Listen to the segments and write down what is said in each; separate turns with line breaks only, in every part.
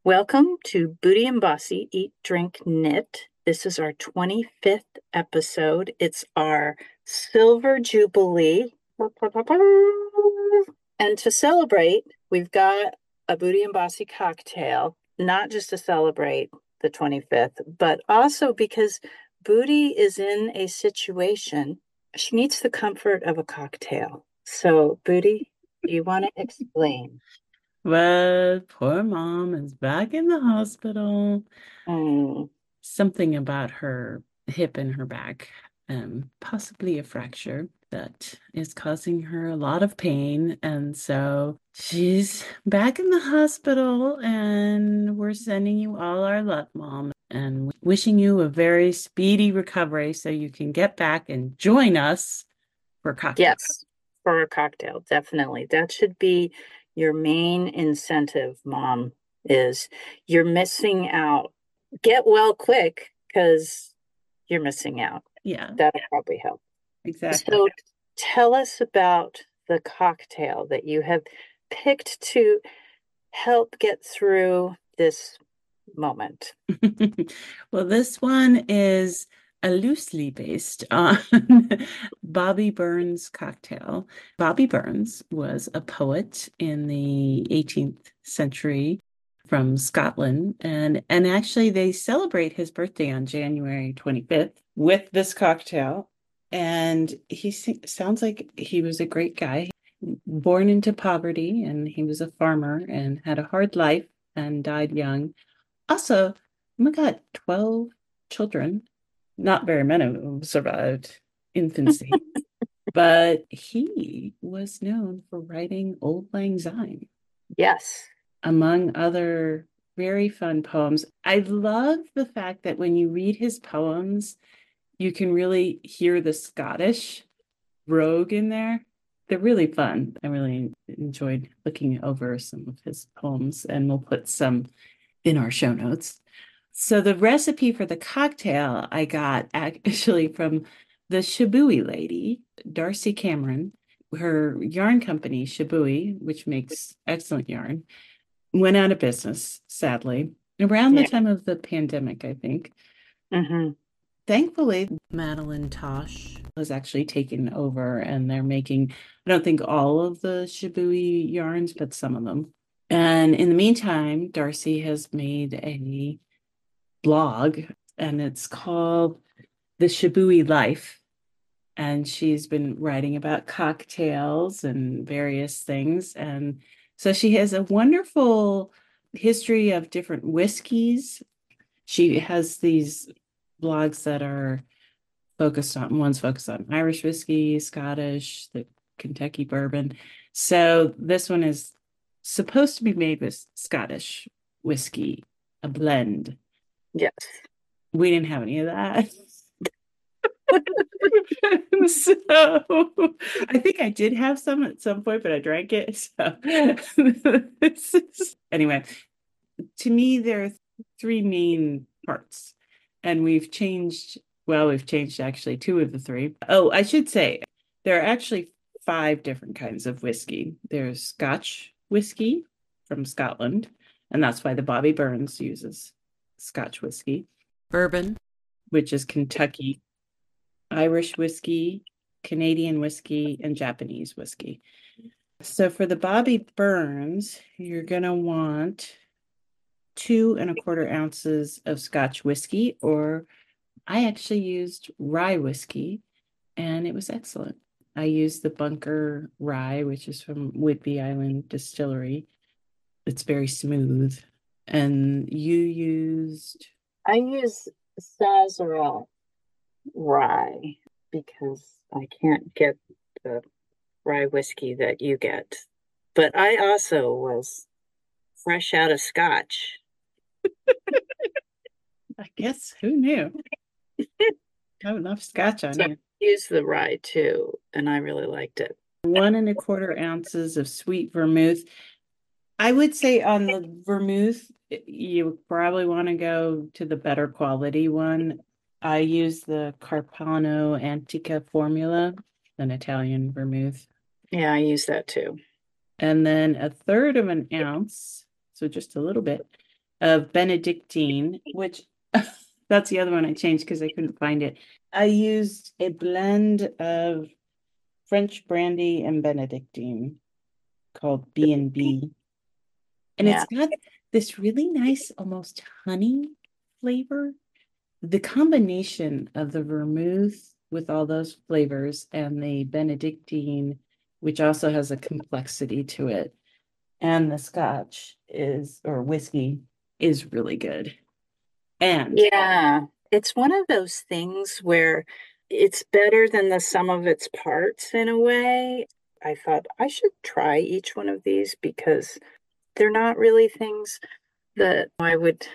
Welcome to Booty and Bossy Eat, Drink, Knit. This is our 25th episode. It's our Silver Jubilee. And to celebrate, we've got a Booty and Bossy cocktail, not just to celebrate the 25th, but also because Booty is in a situation, she needs the comfort of a cocktail. So, Booty, do you want to explain?
Well, poor mom is back in the hospital.
Mm,
Something about her hip and her back, possibly a fracture that is causing her a lot of pain. And so she's back in the hospital, and we're sending you all our love, mom, and wishing you a very speedy recovery so you can get back and join us for a cocktail.
yes, for a cocktail, definitely. That should be your main incentive, Mom, is you're missing out. Get well quick because you're missing out.
Yeah,
That'll probably help.
exactly.
So tell us about the cocktail that you have picked to help get through this moment.
Well, this one is a loosely based on Bobby Burns cocktail. Bobby Burns was a poet in the 18th century from Scotland, and actually they celebrate his birthday on January 25th with this cocktail. And sounds like he was a great guy, born into poverty, and he was a farmer and had a hard life and died young. Also, oh my God, 12 children. Not very many of them survived infancy, but he was known for writing Old Lang Syne,
Yes.
among other very fun poems. I love the fact that when you read his poems, you can really hear the Scottish brogue in there. They're really fun. I really enjoyed looking over some of his poems, and we'll put some in our show notes. So the recipe for the cocktail I got actually from the Shibui lady, Darcy Cameron. Her yarn company, Shibui, which makes excellent yarn, went out of business, sadly, around the
Yeah.
time of the pandemic, I think.
Hmm.
Thankfully, Madeline Tosh was actually taken over, and they're making, I don't think all of the Shibui yarns, but some of them. And in the meantime, Darcy has made a blog, and it's called The Shibui Life. And she's been writing about cocktails and various things. And so she has a wonderful history of different whiskeys. She has these blogs that are one's focused on Irish whiskey, Scottish, the Kentucky bourbon. So this one is supposed to be made with Scottish whiskey, a blend.
Yes.
We didn't have any of that. So I think I did have some at some point, but I drank it. So anyway, to me, there are three main parts, and we've changed actually two of the three. Oh, I should say there are actually five different kinds of whiskey. There's Scotch whiskey from Scotland, and that's why the Bobby Burns uses Scotch whiskey. Bourbon, which is Kentucky, Irish whiskey, Canadian whiskey, and Japanese whiskey. So for the Bobby Burns, you're gonna want 2¼ ounces of Scotch whiskey, or I actually used rye whiskey, and it was excellent. I used the Bunker rye, which is from Whidbey Island Distillery. It's very smooth. And you used,
I use Sazerac rye because I can't get the rye whiskey that you get. But I also was fresh out of scotch.
I guess, who knew? Have enough Scotch on
So I
you.
used the rye too, and I really liked it.
1¼ ounces of sweet vermouth. I would say on the vermouth, you probably want to go to the better quality one. I use the Carpano Antica formula, an Italian vermouth.
Yeah, I use that too.
And then 1/3 of an ounce, so just a little bit, of Benedictine, which that's the other one I changed because I couldn't find it. I used a blend of French brandy and Benedictine called B&B. And
Yeah.
it's got this really nice, almost honey flavor. The combination of the vermouth with all those flavors and the Benedictine, which also has a complexity to it, and the scotch is, or whiskey, is really good. And
Yeah. It's one of those things where it's better than the sum of its parts in a way. I thought I should try each one of these because they're not really things that I would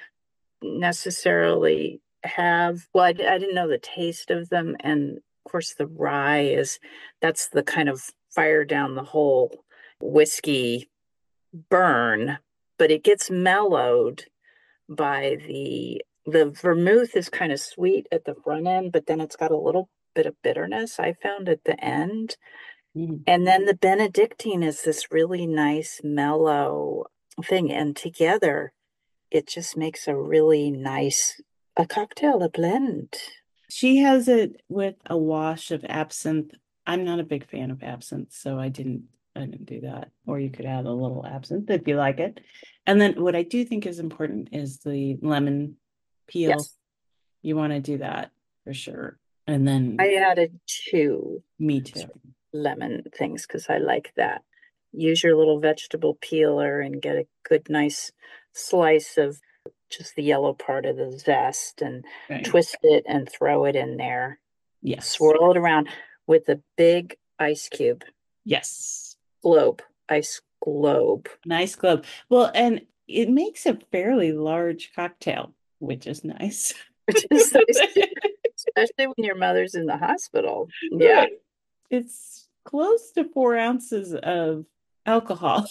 necessarily have. Well, I didn't know the taste of them. And of course, the rye is that's the kind of fire down the whole whiskey burn, but it gets mellowed by the vermouth is kind of sweet at the front end, but then it's got a little bit of bitterness I found at the end.
mm,
And then the Benedictine is this really nice mellow thing. And together it just makes a really nice a cocktail, a blend.
she has it with a wash of absinthe. I'm not a big fan of absinthe, so I didn't do that. Or you could add a little absinthe if you like it. And then what I do think is important is the lemon peel.
Yes.
You want to do that for sure. And
I
then
added two
me too.
lemon things because I like that. Use your little vegetable peeler and get a good, nice slice of just the yellow part of the zest and
Right.
twist it and throw it in there.
Yes.
Swirl it around with a big ice cube
Yes.
globe, ice globe,
Nice globe. Well, and it makes a fairly large cocktail, which is nice.
which is nice, especially when your mother's in the hospital. Yeah.
Right. It's close to 4 ounces of alcohol.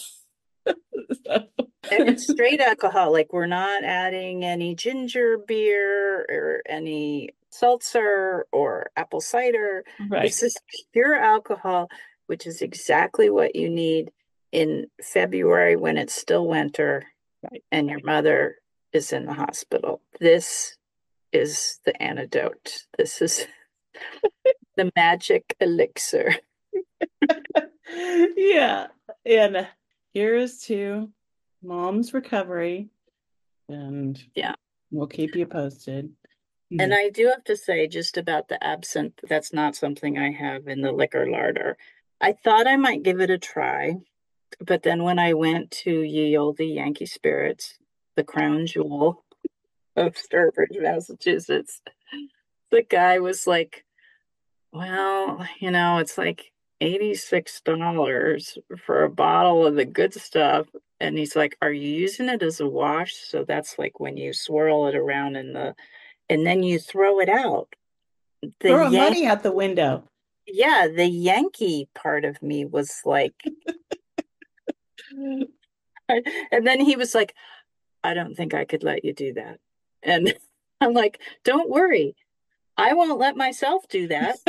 And it's straight alcohol. Like we're not adding any ginger beer or any seltzer or apple cider.
Right.
This is pure alcohol, which is exactly what you need in February when it's still winter
Right.
and your mother is in the hospital. This is the antidote. This is the magic elixir.
Yeah. And here's to mom's recovery, and
Yeah.
we'll keep you posted.
And
Mhm.
I do have to say, just about the absinthe, that's not something I have in the liquor larder. I thought I might give it a try, but then when I went to Ye Olde Yankee Spirits, the crown jewel of Sturbridge, Massachusetts, the guy was like, well, it's like $86 for a bottle of the good stuff. And he's like, are you using it as a wash? So that's like when you swirl it around and then you throw it out. The
Throw
Yank,
money out the window.
yeah, the Yankee part of me was like, and then he was like, I don't think I could let you do that. And I'm like, don't worry, I won't let myself do that.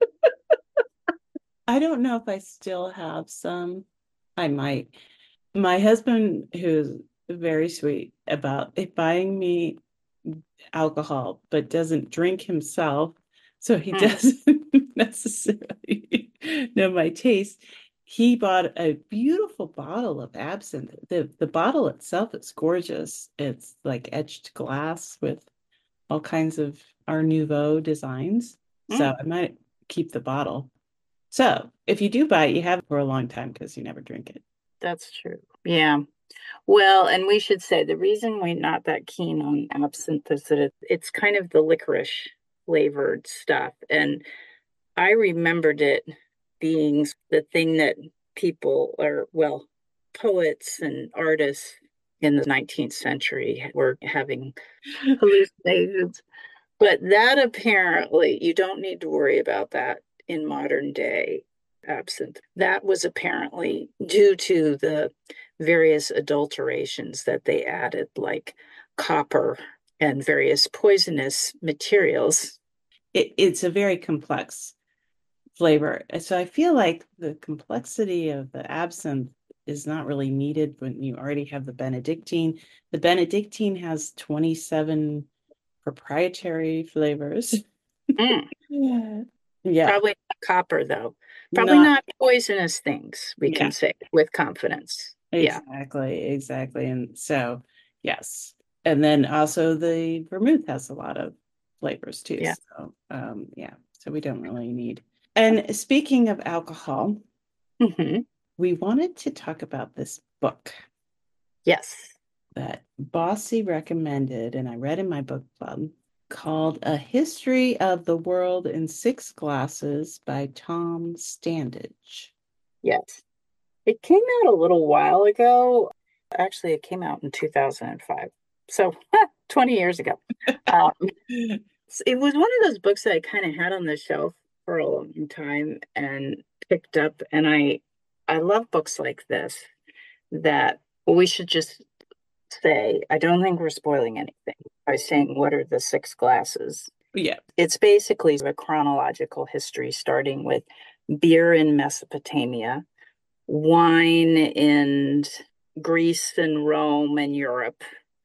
I don't know if I still have some. I might. My husband, who's very sweet about it, buying me alcohol, but doesn't drink himself, so he
Mm.
doesn't necessarily know my taste. He bought a beautiful bottle of absinthe. The bottle itself is gorgeous. It's like etched glass with all kinds of Art Nouveau designs. So
Mm,
I might keep the bottle. So if you do buy it, you have it for a long time because you never drink it.
that's true. Yeah. Well, and we should say the reason we're not that keen on absinthe is that it's kind of the licorice flavored stuff. And I remembered it being the thing that people are, well, poets and artists in the 19th century were having hallucinations. But that apparently, you don't need to worry about that in modern day absinthe. That was apparently due to the various adulterations that they added, like copper and various poisonous materials.
It's a very complex flavor. So I feel like the complexity of the absinthe is not really needed when you already have the Benedictine. The Benedictine has 27 proprietary flavors.
Mm,
Yeah. Yeah.
probably not copper, though. Probably
Not,
not poisonous things, we
yeah,
can say with confidence. Yeah.
exactly. And so, yes. And then also the vermouth has a lot of flavors too.
Yeah.
So, yeah, so we don't really need. And speaking of alcohol,
Hmm.
we wanted to talk about this book
Yes.
that Bossy recommended, and I read in my book club, called A History of the World in Six Glasses by Tom Standage.
Yes. It came out a little while ago. Actually, it came out in 2005. So 20 years ago. Um, it was one of those books that I kind of had on the shelf for a long time and picked up. And I love books like this that we should just say, I don't think we're spoiling anything by saying what are the six glasses.
Yeah.
It's basically a chronological history starting with beer in Mesopotamia, wine in Greece and Rome and Europe,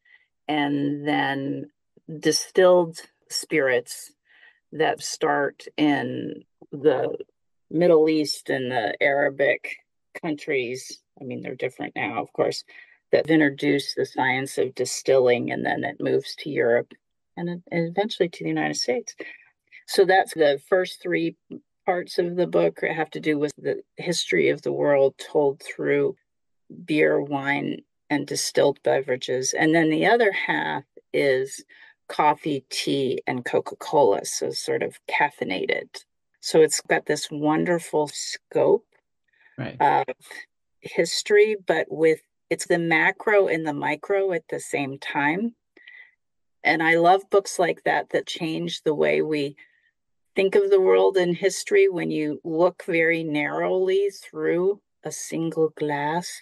and then distilled spirits that start in the Middle East and the Arabic countries. I mean, they're different now, of course, that have introduced the science of distilling, and then it moves to Europe and eventually to the United States. So that's the first three parts of the book have to do with the history of the world told through beer, wine, and distilled beverages. And then the other half is coffee, tea, and Coca Cola. So sort of caffeinated. So it's got this wonderful scope
Right.
of history, but with it's the macro and the micro at the same time. And I love books like that that change the way we think of the world in history when you look very narrowly through a single glass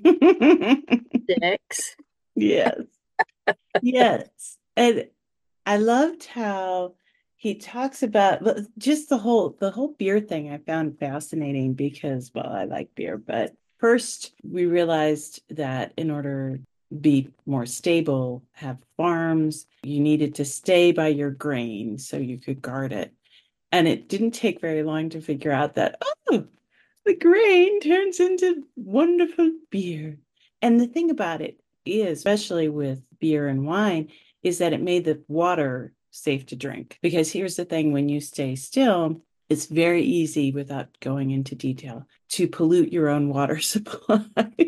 six.
Yes. Yes. And I loved how he talks about just the whole beer thing I found fascinating because, well, I like beer, but first we realized that in order to be more stable, have farms, you needed to stay by your grain so you could guard it. And it didn't take very long to figure out that, oh, the grain turns into wonderful beer. And the thing about it is, especially with beer and wine, is that it made the water safe to drink. Because here's the thing, when you stay still, it's very easy, without going into detail, to pollute your own water supply.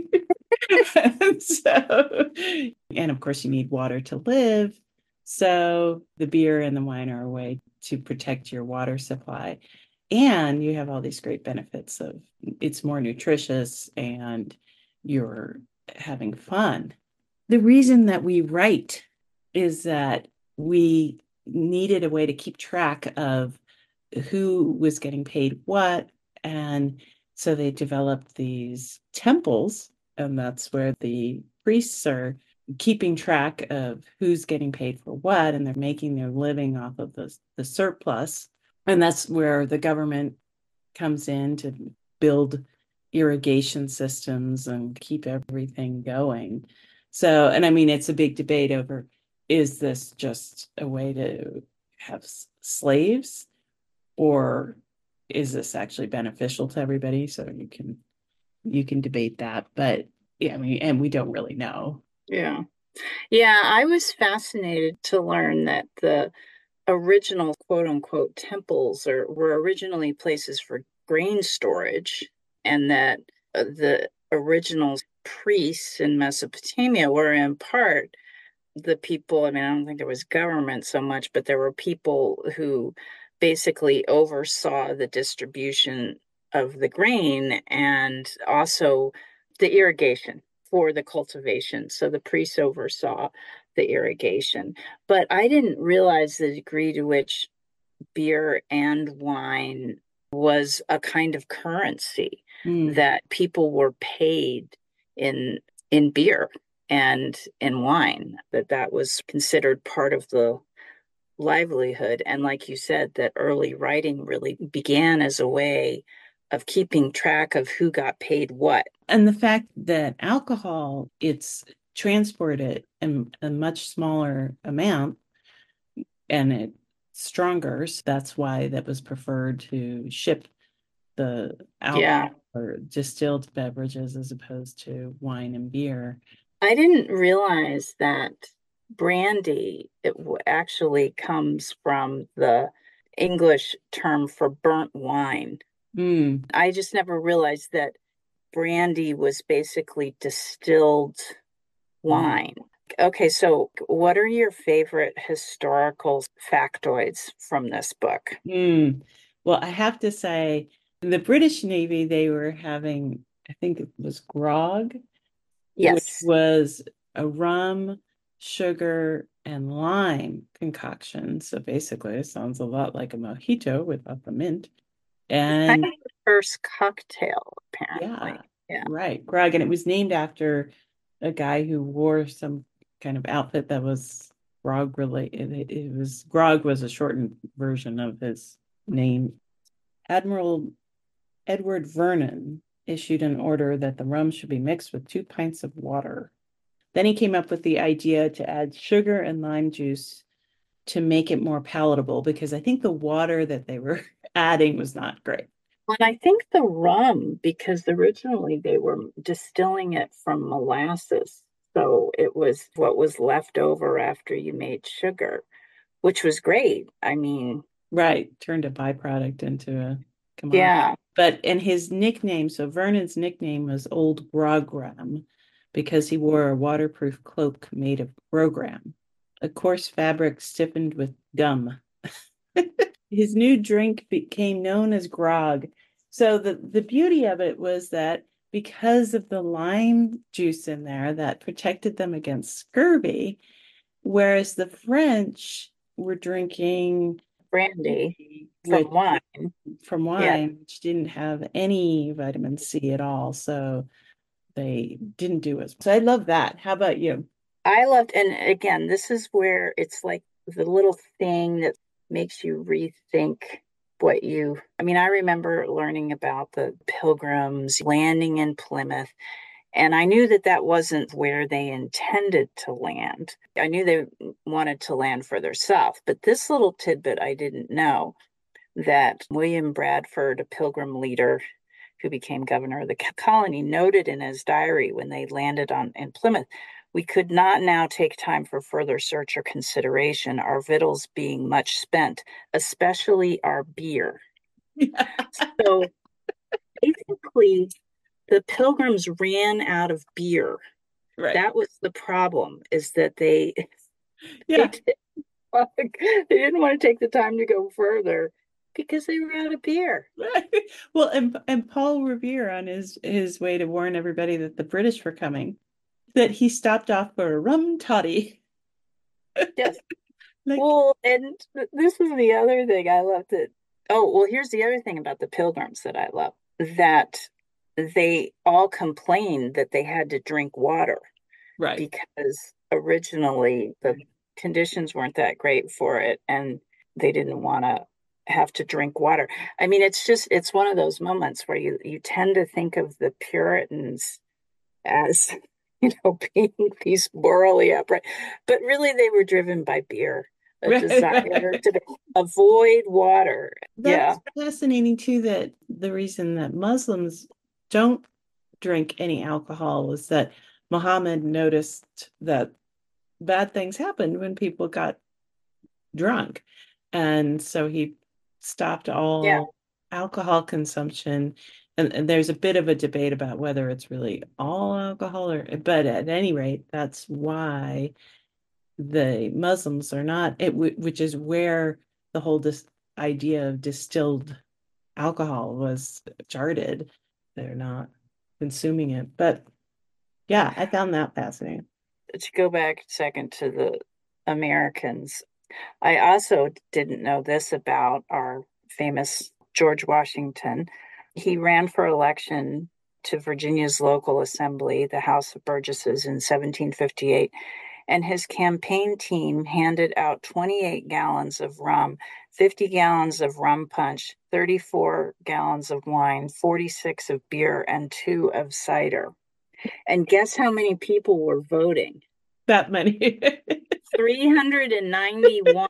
And so, and of course, you need water to live. So the beer and the wine are a way to protect your water supply. And you have all these great benefits of it's more nutritious and you're having fun. The reason that we write is that we needed a way to keep track of who was getting paid what. And so they developed these temples, and that's where the priests are keeping track of who's getting paid for what, and they're making their living off of the surplus. And that's where the government comes in to build irrigation systems and keep everything going. So, and I mean, it's a big debate over, is this just a way to have slaves, or is this actually beneficial to everybody? So you can debate that, but yeah, I mean, and we don't really know.
Yeah. Yeah, I was fascinated to learn that the original quote unquote temples were originally places for grain storage, and that the original priests in Mesopotamia were in part the people. I mean, I don't think there was government so much, but there were people who basically oversaw the distribution of the grain and also the irrigation for the cultivation. So the priests oversaw the irrigation. But I didn't realize the degree to which beer and wine was a kind of currency
Mm.
that people were paid in in beer and in wine, that was considered part of the livelihood. And like you said, that early writing really began as a way of keeping track of who got paid what.
And the fact that alcohol, it's transported in a much smaller amount and it's stronger. So that's why that was preferred to ship the
Yeah.
alcohol or distilled beverages as opposed to wine and beer.
I didn't realize that brandy actually comes from the English term for burnt wine.
Mm,
I just never realized that brandy was basically distilled
mm,
wine. Okay, so what are your favorite historical factoids from this book?
mm. Well, I have to say, in the British Navy, they were having, I think it was grog, which
Yes.
was a rum, sugar, and lime concoction. So basically, it sounds a lot like a mojito without the mint.
Kind
And
of the first cocktail,
yeah,
apparently. Yeah.
right, grog. And it was named after a guy who wore some kind of outfit that was grog related. It was grog was a shortened version of his name. Admiral Edward Vernon issued an order that the rum should be mixed with 2 pints of water. Then he came up with the idea to add sugar and lime juice to make it more palatable because I think the water that they were adding was not great.
And I think the rum, because originally they were distilling it from molasses. So it was what was left over after you made sugar, which was great. I mean,
Right, turned a byproduct into a commodity.
yeah.
But and his nickname, so Vernon's nickname was Old Grogram because he wore a waterproof cloak made of grogram, a coarse fabric stiffened with gum. His new drink became known as grog. So the beauty of it was that because of the lime juice in there that protected them against scurvy, whereas the French were drinking
Brandy from
with
wine.
from
Yeah.
wine, which didn't have any vitamin C at all. So they didn't do as well. So I love that. How about you?
I loved, and again, this is where it's like the little thing that makes you rethink I mean, I remember learning about the Pilgrims landing in Plymouth, and I knew that that wasn't where they intended to land. I knew they wanted to land further south, but this little tidbit I didn't know that William Bradford, a Pilgrim leader who became governor of the colony, noted in his diary when they landed in Plymouth, we could not now take time for further search or consideration, our victuals being much spent, especially our beer. So basically, the pilgrims ran out of beer.
Right.
That was the problem, is that they they
Yeah.
didn't, they didn't want to take the time to go further because they were out of beer.
Right. Well, and Paul Revere on his way to warn everybody that the British were coming, that he stopped off for a rum toddy.
Yes.
Like,
Well, and this is the other thing I loved it. Oh, well, here's the other thing about the pilgrims that I love, that they all complained that they had to drink water
right.
because originally the conditions weren't that great for it and they didn't want to have to drink water. I mean, it's one of those moments where you tend to think of the Puritans as, being these morally upright, but really they were driven by beer, a
Right,
desire
right.
to avoid water. Yeah.
That's fascinating too, that the reason that Muslims don't drink any alcohol is that Muhammad noticed that bad things happened when people got drunk. And so he stopped
Yeah.
all alcohol consumption. And there's a bit of a debate about whether it's really all alcohol but at any rate, that's why the Muslims are not, which is where the whole idea of distilled alcohol was charted. They're not consuming it. But yeah, I found that fascinating.
To go back a second to the Americans, I also didn't know this about our famous George Washington. He ran for election to Virginia's local assembly, the House of Burgesses, in 1758. and his campaign team handed out 28 gallons of rum, 50 gallons of rum punch, 34 gallons of wine, 46 of beer, and 2 of cider. And guess how many people were voting?
That many.
391.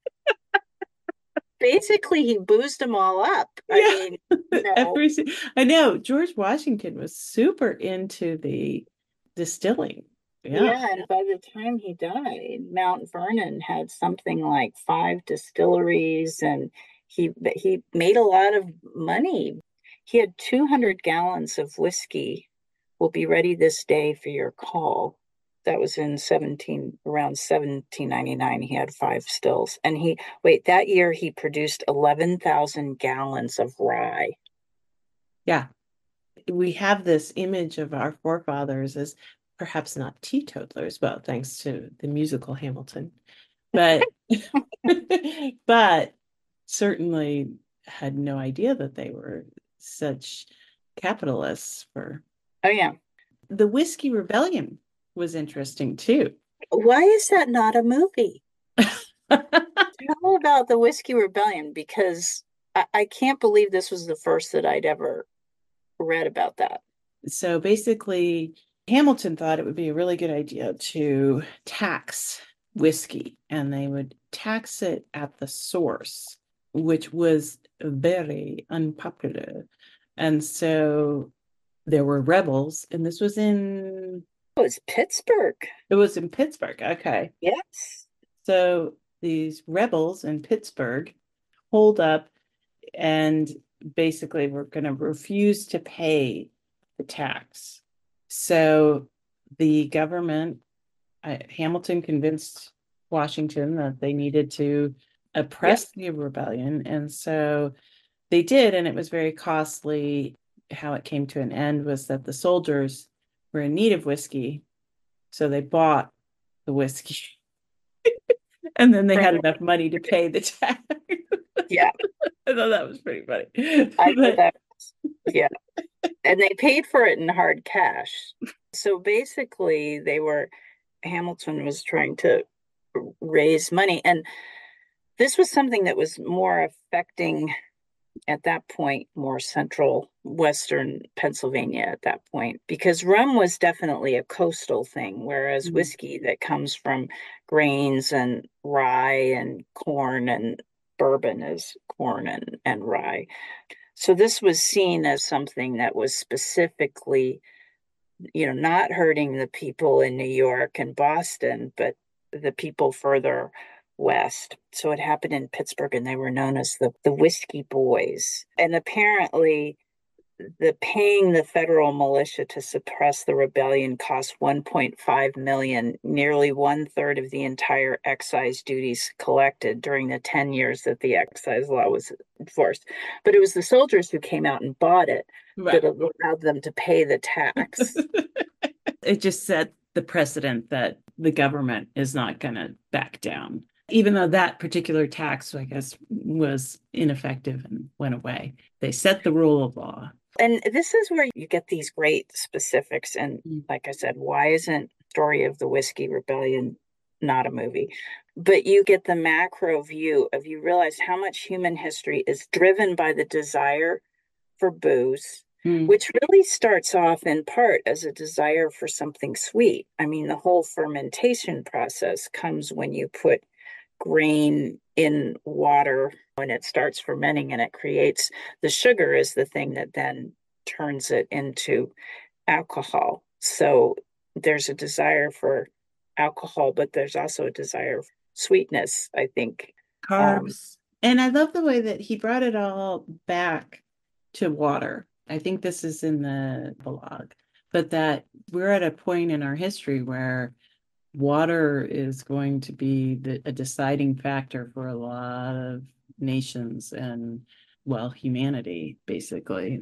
Basically, he boozed them all up. I
Yeah.
mean, you know,
Every, I know George Washington was super into the distilling. Yeah.
yeah, and by the time he died, Mount Vernon had something like 5 distilleries, and he made a lot of money. He had 200 gallons of whiskey. Will be ready this day for your call. That was in around 1799. He had 5 stills, and that year he produced 11,000 gallons of rye.
Yeah. We have this image of our forefathers as perhaps not teetotalers, well, thanks to the musical Hamilton, but but certainly had no idea that they were such capitalists. For
Oh yeah.
the Whiskey Rebellion was interesting too.
Why is that not a movie? Tell about the Whiskey Rebellion, because I can't believe this was the first that I'd ever read about that.
So basically, Hamilton thought it would be a really good idea to tax whiskey, and they would tax it at the source, which was very unpopular. And so there were rebels, and this was in
Oh, it's Pittsburgh.
it was in Pittsburgh. Okay.
Yes.
So these rebels in Pittsburgh hold up and basically were going to refuse to pay the tax. So the government, Hamilton convinced Washington that they needed to
Yeah.
oppress the rebellion. And so they did, and it was very costly. How it came to an end was that the soldiers were in need of whiskey. So they bought the whiskey. And then they had enough money to pay the tax.
Yeah.
I thought that was pretty funny.
I thought
But
that yeah. And they paid for it in hard cash. So basically Hamilton was trying to raise money. And this was something that was more affecting at that point, more central Western Pennsylvania at that point, because rum was definitely a coastal thing, whereas whiskey that comes from grains and rye and corn, and bourbon is corn and rye. So this was seen as something that was specifically, not hurting the people in New York and Boston, but the people further west. So it happened in Pittsburgh, and they were known as the Whiskey Boys. And apparently, the paying the federal militia to suppress the rebellion cost 1.5 million, nearly 1/3 of the entire excise duties collected during the 10 years that the excise law was enforced. But it was the soldiers who came out and bought it
right.
that allowed them to pay the tax.
It just set the precedent that the government is not going to back down, even though that particular tax, I guess, was ineffective and went away. They set the rule of law.
And this is where you get these great specifics. And like I said, why isn't Story of the Whiskey Rebellion not a movie? But you get the macro view of, you realize how much human history is driven by the desire for booze, which really starts off in part as a desire for something sweet. I mean, the whole fermentation process comes when you put grain in water when it starts fermenting, and it creates the sugar is the thing that then turns it into alcohol. So there's a desire for alcohol, but there's also a desire for sweetness, I think.
Carbs. And I love the way that he brought it all back to water. I think this is in the blog, but that we're at a point in our history where water is going to be a deciding factor for a lot of nations and, well, humanity, basically.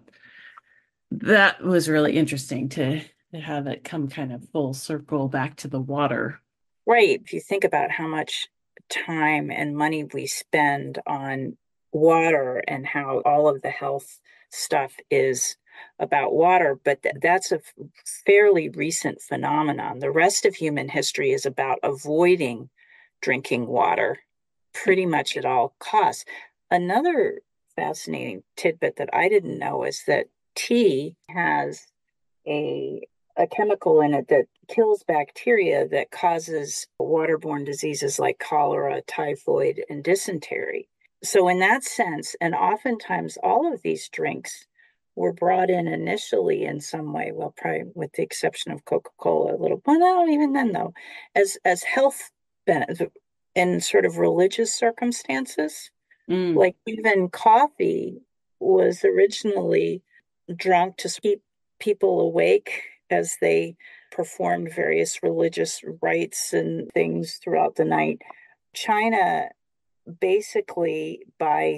That was really interesting to have it come kind of full circle back to the water.
Right. If you think about how much time and money we spend on water, and how all of the health stuff is about water, but that's a fairly recent phenomenon. The rest of human history is about avoiding drinking water pretty much at all costs. Another fascinating tidbit that I didn't know is that tea has a a chemical in it that kills bacteria that causes waterborne diseases like cholera, typhoid, and dysentery. So, in that sense, and oftentimes all of these drinks were brought in initially in some way, well, probably with the exception of Coca-Cola, a little, well, no, even then though, as health benefits in sort of religious circumstances.
Mm,
Like even coffee was originally drunk to keep people awake as they performed various religious rites and things throughout the night. China basically by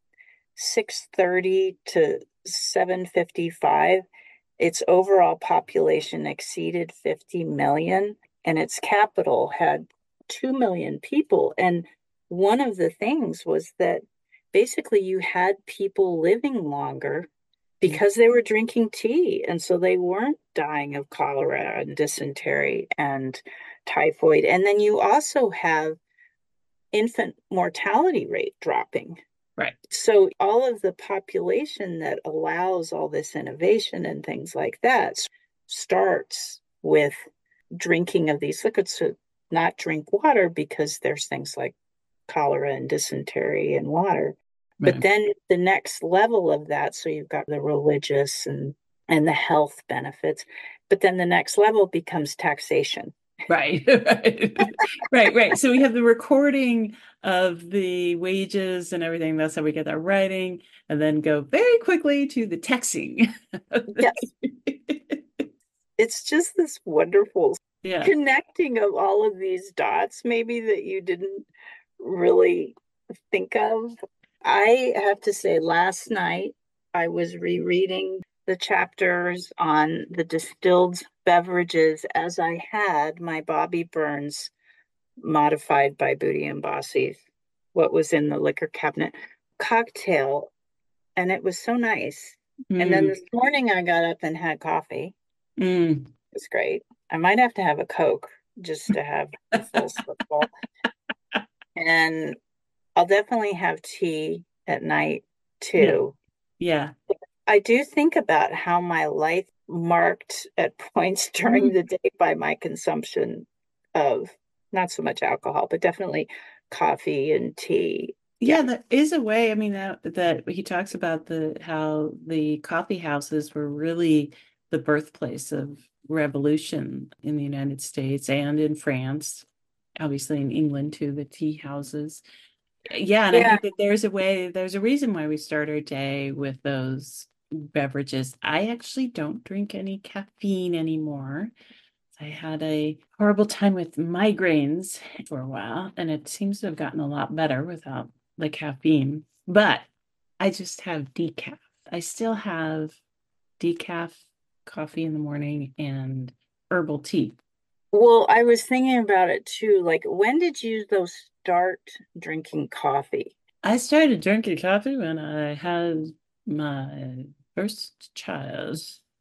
6:30 to 7:55, its overall population exceeded 50 million, and its capital had 2 million people. And one of the things was that basically you had people living longer
yeah,
because they were drinking tea. And so they weren't dying of cholera and dysentery and typhoid. And then you also have infant mortality rate dropping.
right.
So all of the population that allows all this innovation and things like that starts with drinking of these liquids to not drink water because there's things like cholera and dysentery in water. But
Right.
then the next level of that, so you've got the religious and the health benefits, but then the next level becomes taxation.
Right, right, right, right. So we have the recording of the wages and everything. That's how we get that writing, and then go very quickly to the texting.
Yes, it's just this wonderful
Yeah.
connecting of all of these dots, maybe that you didn't really think of. I have to say, last night I was rereading the chapters on the distilled beverages as I had my Bobby Burns modified by Booty and Bossy, what was in the liquor cabinet cocktail, and it was so nice. And then
Mm,
this morning I got up and had coffee.
mm.
It was great. I might have to have a Coke just to have the full circle. And I'll definitely have tea at night
Yeah,
too.
yeah.
I do think about how my life marked at points during
Mm.
the day by my consumption of not so much alcohol, but definitely coffee and tea.
Yeah,
Yeah.
there is a way. I mean, that he talks about the how the coffee houses were really the birthplace of revolution in the United States and in France, obviously in England too, the tea houses. Yeah, and I
Yeah.
think that there's a reason why we start our day with those beverages. I actually don't drink any caffeine anymore. I had a horrible time with migraines for a while, and it seems to have gotten a lot better without the caffeine. But I just have decaf. I still have decaf coffee in the morning and herbal tea.
Well, I was thinking about it too. Like, when did you those start drinking coffee?
I started drinking coffee when I had my first child.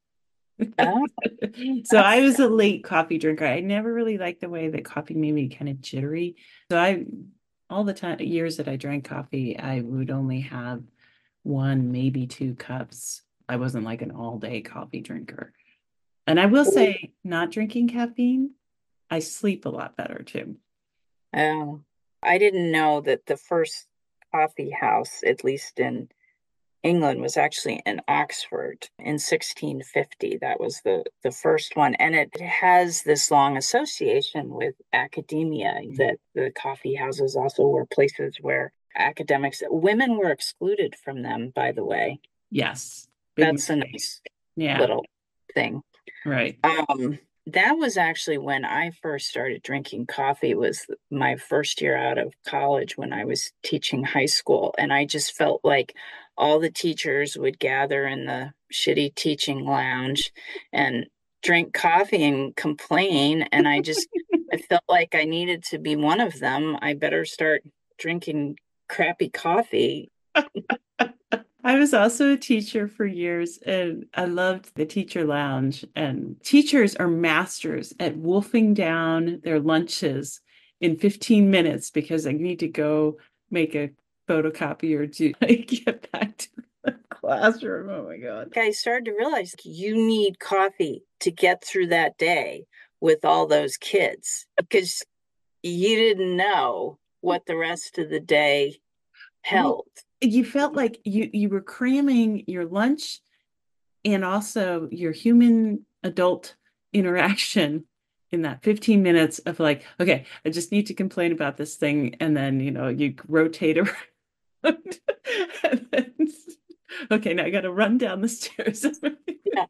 Oh,
So I was a late coffee drinker. I never really liked the way that coffee made me kind of jittery. So all the time, years that I drank coffee, I would only have one, maybe two cups. I wasn't like an all day coffee drinker. And I will say, not drinking caffeine, I sleep a lot better too.
oh, I didn't know that the first coffee house, at least in England, was actually in Oxford in 1650. That was the first one. And it has this long association with academia, that the coffee houses also were places where academics, women were excluded from them, by the way.
Yes, big
That's a
mistake.
nice
Yeah,
little thing.
right.
That was actually when I first started drinking coffee. It was my first year out of college when I was teaching high school. And I just felt like all the teachers would gather in the shitty teaching lounge and drink coffee and complain. And I felt like I needed to be one of them. I better start drinking crappy coffee.
I was also a teacher for years, and I loved the teacher lounge. And teachers are masters at wolfing down their lunches in 15 minutes because they need to go make a photocopy or do get back to the classroom. Oh my God.
I started to realize you need coffee to get through that day with all those kids because you didn't know what the rest of the day
Well,
held.
you felt like you were cramming your lunch and also your human adult interaction in that 15 minutes of like, okay, I just need to complain about this thing. And then, you rotate around. And then, okay, now I got to run down the stairs.
Yeah.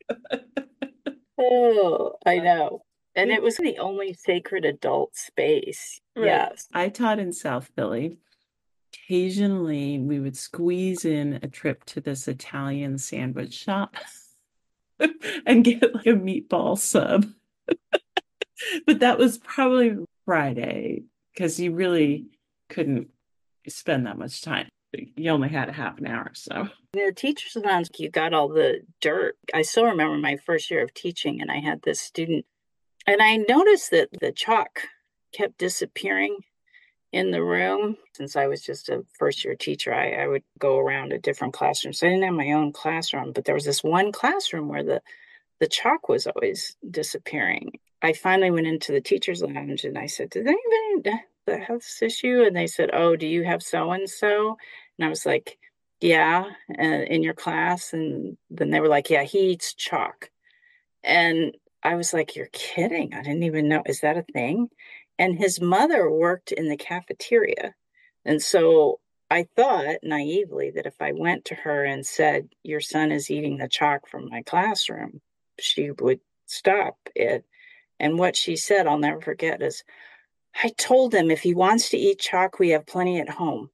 Oh, I know. And it
It-
was the only sacred adult space.
right.
Yes.
I taught in South Philly. Occasionally, we would squeeze in a trip to this Italian sandwich shop and get like a meatball sub. But that was probably Friday because you really couldn't spend that much time. You only had a half an hour, so.
The teacher's lounge, you got all the dirt. I still remember my first year of teaching, and I had this student, and I noticed that the chalk kept disappearing in the room. Since I was just a first year teacher, I would go around to different classrooms. So I didn't have my own classroom, but there was this one classroom where the chalk was always disappearing. I finally went into the teacher's lounge and I said, "Does anybody have this issue?" And they said, "Oh, do you have so and so?" And I was like, "Yeah, in your class." And then they were like, "Yeah, he eats chalk." And I was like, "You're kidding. I didn't even know. Is that a thing?" And his mother worked in the cafeteria. And so I thought naively that if I went to her and said, "Your son is eating the chalk from my classroom," she would stop it. And what she said, I'll never forget, is, "I told him if he wants to eat chalk, we have plenty at home."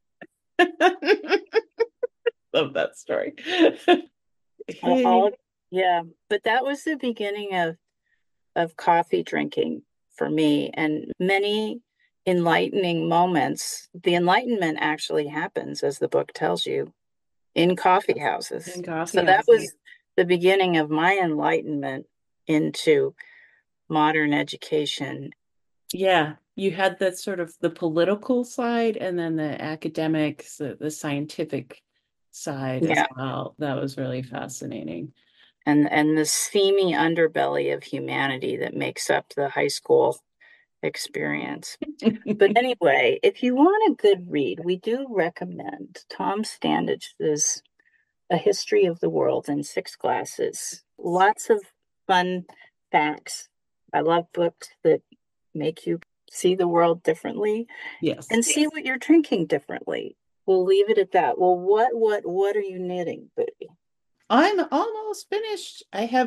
Love that story.
All,
Hey,
yeah, but that was the beginning of coffee drinking for me and many enlightening moments. The enlightenment actually happens, as the book tells you, in coffee houses.
in coffee
So that
houses.
was the beginning of my enlightenment into modern education.
Yeah, you had the sort of the political side and then the academics, the scientific side as
Yeah.
well. That was really fascinating.
And the steamy underbelly of humanity that makes up the high school experience. But anyway, if you want a good read, we do recommend Tom Standage's A History of the World in Six Glasses. Lots of fun facts. I love books that make you see the world differently
Yes.
and see what you're drinking differently. We'll leave it at that. Well, what are you knitting, Booty?
I'm almost finished.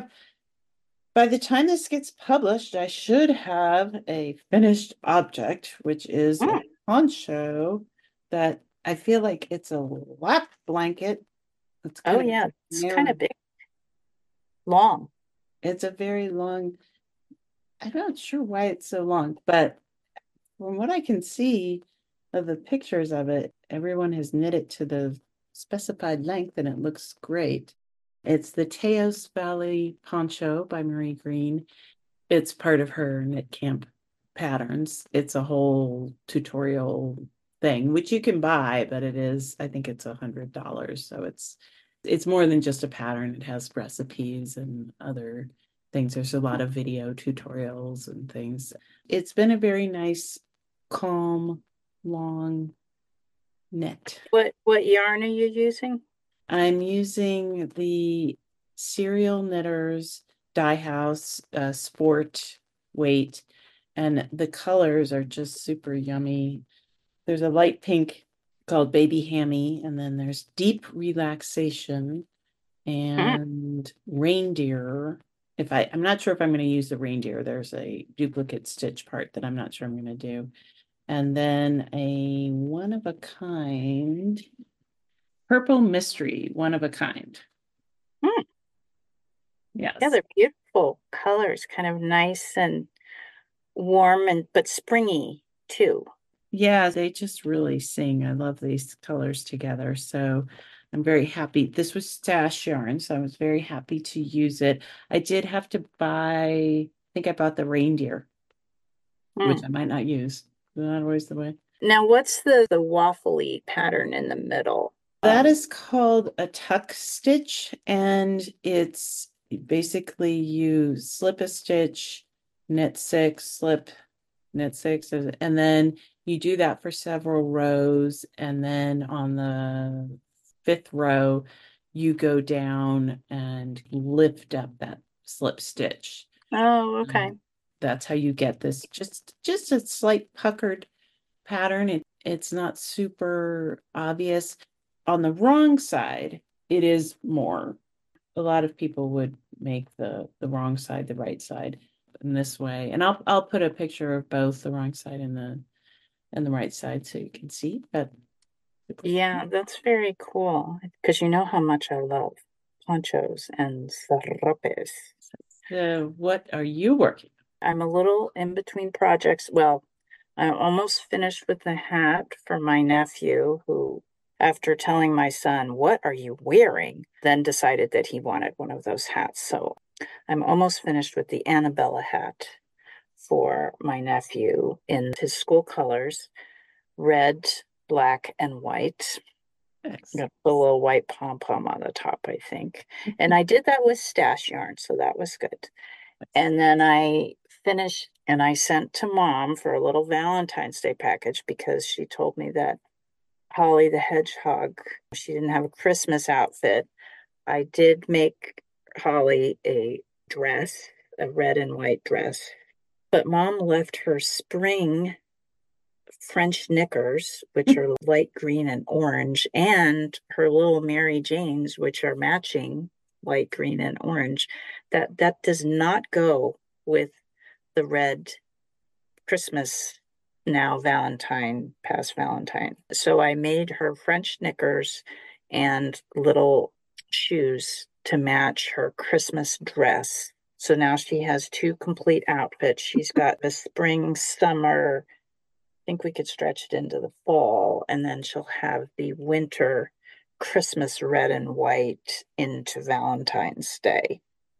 By the time this gets published, I should have a finished object, which is a
Mm.
poncho that I feel like it's a lap blanket. It's
Oh
kind of
yeah, it's kind
narrow.
of big, long.
It's a very long, I'm not sure why it's so long, but from what I can see of the pictures of it, everyone has knit it to the specified length and it looks great. It's the Teos Valley Poncho by Marie Green. It's part of her knit camp patterns. It's a whole tutorial thing, which you can buy, but I think it's $100. So it's more than just a pattern. It has recipes and other things. There's a lot of video tutorials and things. It's been a very nice, calm, long knit.
What yarn are you using?
I'm using the Serial Knitters Dye House Sport Weight, and the colors are just super yummy. There's a light pink called Baby Hammy, and then there's Deep Relaxation
Mm.
and Reindeer. I'm not sure if I'm going to use the reindeer. There's a duplicate stitch part that I'm not sure I'm going to do. And then a one of a kind Purple Mystery, one of a kind.
Mm. Yeah,
Yes.
they're beautiful colors, kind of nice and warm and but springy too.
Yeah, they just really sing. I love these colors together. So I'm very happy. This was stash yarn, so I was very happy to use it. I did have to buy, I think I bought the reindeer, which
Hmm.
I might not use. Not always the way.
Now, what's the waffly pattern in the middle?
That is called a tuck stitch, and it's basically you slip a stitch, knit six, slip, knit six, and then you do that for several rows, and then on the fifth row, you go down and lift up that slip stitch.
Oh, okay.
That's how you get this just a slight puckered pattern. It's not super obvious. On the wrong side, it is more. A lot of people would make the wrong side the right side in this way. And I'll put a picture of both the wrong side and the right side so you can see. But
Yeah, that's very cool because you know how much I love ponchos and sarapes.
what are you working
I'm a little in between projects. Well, I'm almost finished with the hat for my nephew, who, after telling my son, "What are you wearing?" then decided that he wanted one of those hats. So I'm almost finished with the Annabella hat for my nephew in his school colors, red, black, and white.
next?
Got a little white pom-pom on the top, I think. And I did that with stash yarn, so that was good. And then I finished and I sent to mom for a little Valentine's Day package because she told me that Holly the Hedgehog, she didn't have a Christmas outfit. I did make Holly a dress, a red and white dress, but mom left her spring French knickers, which are light green and orange, and her little Mary Janes, which are matching light green and orange. That does not go with the red Christmas now Valentine, past Valentine. So I made her French knickers and little shoes to match her Christmas dress. So now she has two complete outfits. She's got the spring, summer, think we could stretch it into the fall, and then she'll have the winter Christmas red and white into Valentine's Day.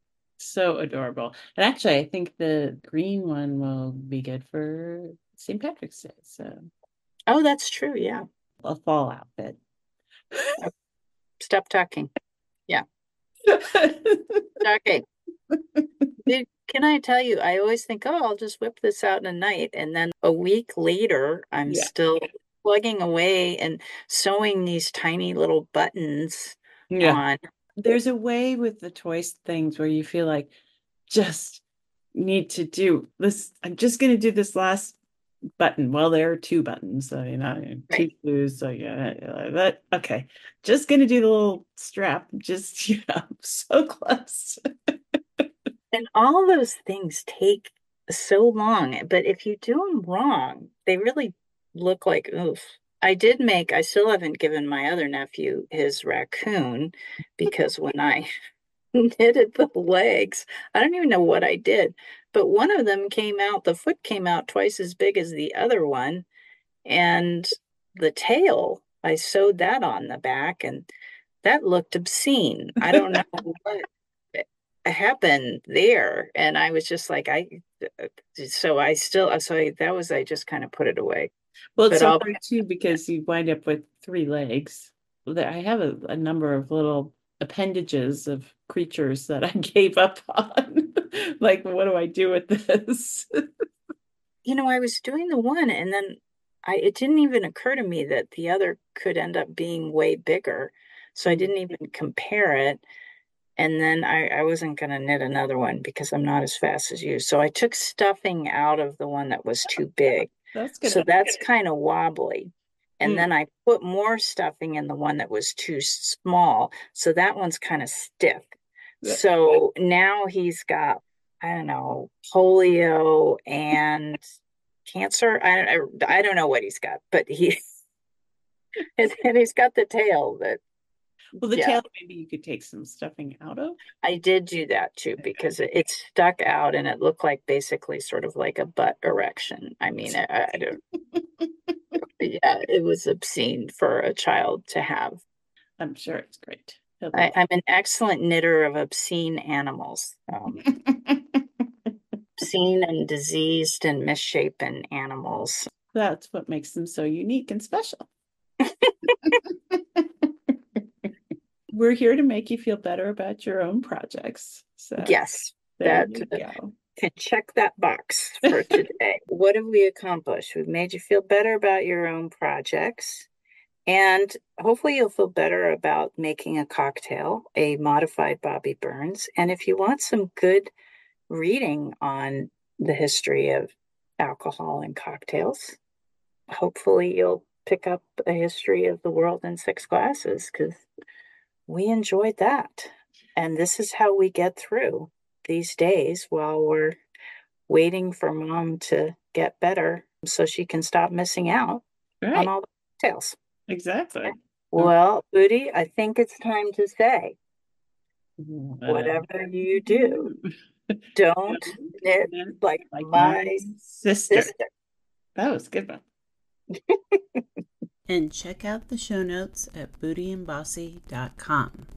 So adorable. And actually, I think the green one will be good for St. Patrick's Day. So
Oh, that's true. Yeah.
a fall outfit.
Oh, stop talking. Yeah. Okay. Can I tell you, I always think, oh, I'll just whip this out in a night. And then a week later, I'm
Yeah.
still plugging away and sewing these tiny little buttons
Yeah.
on.
There's a way with the toys things where you feel like just need to do this. I'm just going to do this last button. Well, there are two buttons, so two
Right.
shoes. So that okay. Just going to do the little strap. Just so close.
And all those things take so long, but if you do them wrong, they really look like oof. I still haven't given my other nephew his raccoon because when I knitted the legs, I don't even know what I did, but one of them came out, the foot came out twice as big as the other one, and the tail, I sewed that on the back, and that looked obscene. I don't know what happened there. And I was just like, so I still, so I, that was, I just kind of put it away.
Well, it's
But
so
I'll,
hard too because you wind up with three legs. I have a number of little appendages of creatures that I gave up on. Like, what do I do with this?
I was doing the one and then it didn't even occur to me that the other could end up being way bigger. So I didn't even compare it. And then I wasn't going to knit another one because I'm not as fast as you. So I took stuffing out of the one that was too big.
That's
So
gonna.
that's kind of wobbly. And
Mm.
then I put more stuffing in the one that was too small. So that one's kind of stiff. So now he's got, I don't know, polio and cancer. I don't know what he's got, but and he's got the tail that,
Well, the
yeah,
tail maybe you could take some stuffing out of.
I did do that too because it stuck out and it looked like basically sort of like a butt erection. I mean, I don't, yeah, it was obscene for a child to have.
I'm sure it's great. He'll love
I'm an excellent knitter of obscene animals,
it.
obscene and diseased and misshapen animals.
That's what makes them so unique and special. We're here to make you feel better about your own projects. So
Yes,
there
that
you go.
can check that box for today. What have we accomplished? We've made you feel better about your own projects. And hopefully you'll feel better about making a cocktail, a modified Bobby Burns. And if you want some good reading on the history of alcohol and cocktails, hopefully you'll pick up a history of the world in six glasses because we enjoyed that. And this is how we get through these days while we're waiting for mom to get better so she can stop missing out on
Right.
all the cocktails.
Exactly.
Well, Udi, I think it's time to say,
Whatever
whatever you do,
you do.
don't knit like
Like my
my
sister.
sister.
That was a good one. And check out the show notes at bootyandbossy.com.